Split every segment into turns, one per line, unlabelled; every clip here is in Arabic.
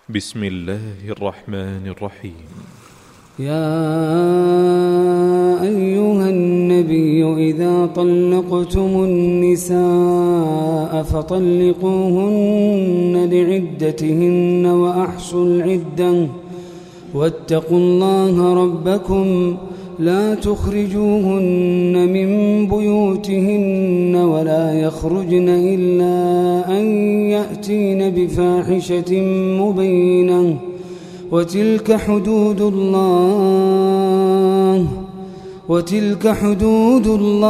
بسم الله الرحمن الرحيم.
يا أيها النبي إذا طلقتم النساء فطلقوهن لعدتهن وأحصوا العدة واتقوا الله ربكم لا تخرجوهن من بيوتهن ولا يخرجن إلا أن يأتين بفاحشة مبينة وتلك حدود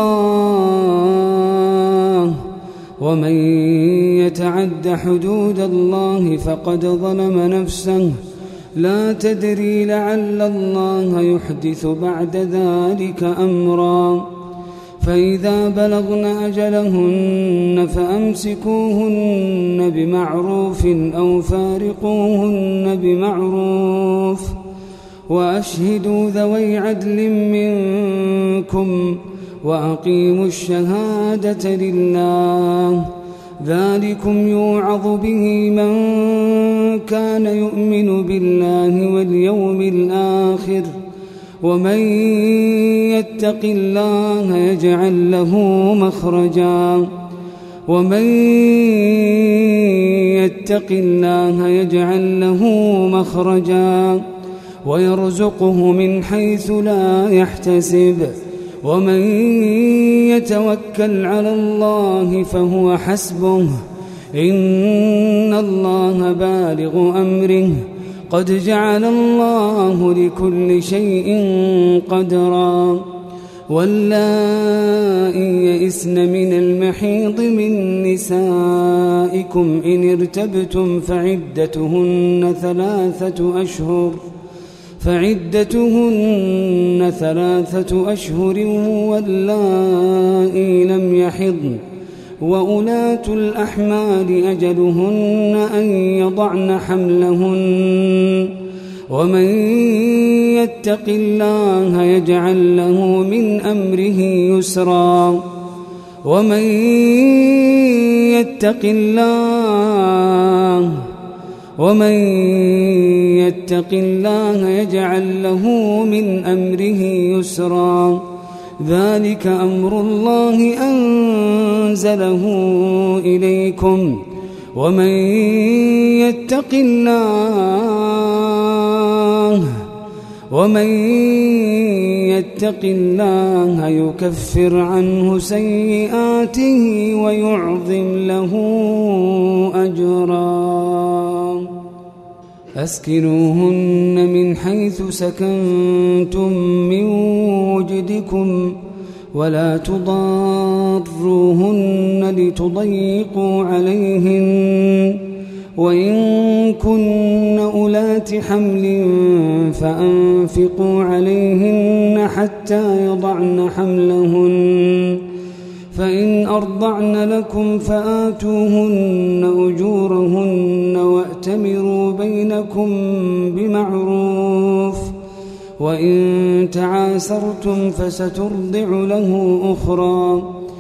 الله ومن يتعد حدود الله فقد ظلم نفسه لا تدري لعل الله يحدث بعد ذلك أمرا فإذا بلغن أجلهن فأمسكوهن بمعروف أو فارقوهن بمعروف وأشهدوا ذوي عدل منكم وأقيموا الشهادة لله ذلكم يوعظ به من كان يؤمن بالله واليوم الآخر ومن يتق الله يجعل له مخرجا ويرزقه من حيث لا يحتسب ومن يتوكل على الله فهو حسبه إن الله بالغ أمره قد جعل الله لكل شيء قدرا واللائي يئسن من المحيض من نسائكم إن ارتبتم فعدتهن ثلاثة أشهر واللائي لم يحضن وأولاة الأحمال أجلهن أن يضعن حملهن ومن يتق الله يجعل له من أمره يسرا ومن يتق الله يجعل له من أمره يسرا ذلك أمر الله أنزله إليكم ومن يتق الله يكفر عنه سيئاته ويعظم له أجرا أسكنوهن من حيث سكنتم من وجدكم ولا تضاروهن لتضيقوا عليهن وإن كن أولات حمل فأنفقوا عليهن حتى يضعن حملهن فإن أرضعن لكم فآتوهن أجورهن وأتمروا بينكم بمعروف وإن تعاسرتم فسترضع له أخرى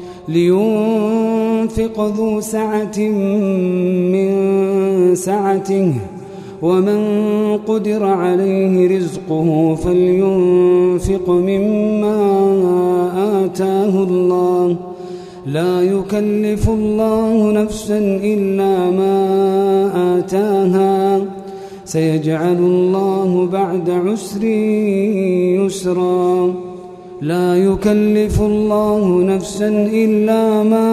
لينفق ذو سعة من سعته ومن قدر عليه رزقه فلينفق مما آتاه الله لا يكلف الله نفسا إلا ما آتاها سيجعل الله بعد عسر يسرا لا يكلف الله نفسا إلا ما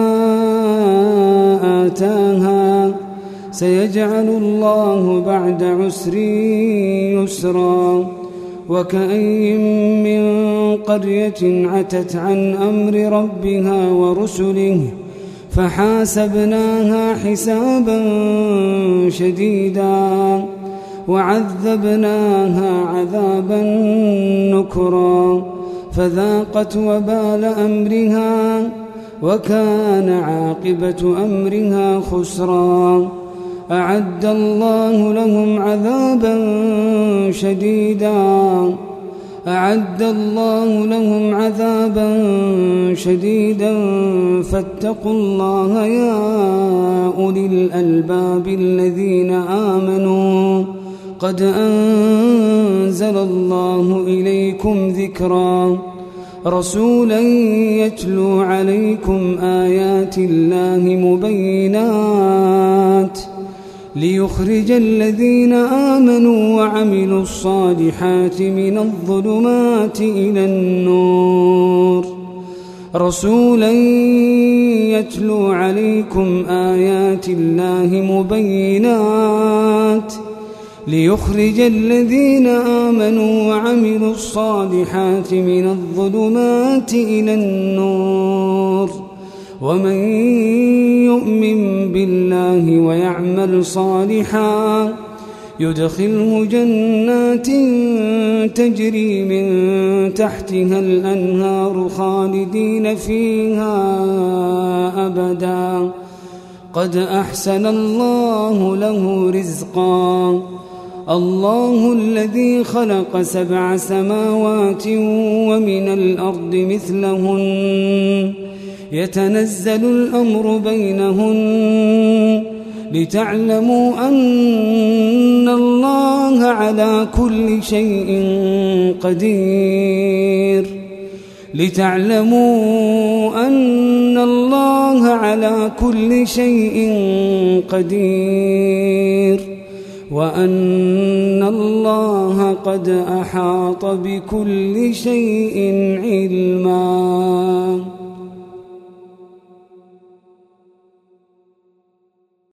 آتاها سيجعل الله بعد عسر يسرا وكأي من قرية عتت عن أمر ربها ورسله فحاسبناها حسابا شديدا وعذبناها عذابا نكرا فذاقت وبال أمرها وكان عاقبة أمرها خسرا أعد الله لهم عذابا شديدا أعد الله لهم عذابا شديدا فاتقوا الله يا أولي الألباب الذين آمنوا قد أنزل الله إليكم ذكرا رسولا يتلو عليكم آيات الله مبينات ليخرج الذين آمنوا وعملوا الصالحات من الظلمات إلى النور رسولا يتلو عليكم آيات الله مبينات ليخرج الذين آمنوا وعملوا الصالحات من الظلمات إلى النور ومن يؤمن بالله ويعمل صالحا يدخله جنات تجري من تحتها الأنهار خالدين فيها أبدا قد أحسن الله له رزقا الله الذي خلق 7 سماوات ومن الأرض مثلهن يتنزل الأمر بينهن لتعلموا أن الله على كل شيء قدير لتعلموا أن الله على كل شيء قدير وأن الله قد أحاط بكل شيء علما.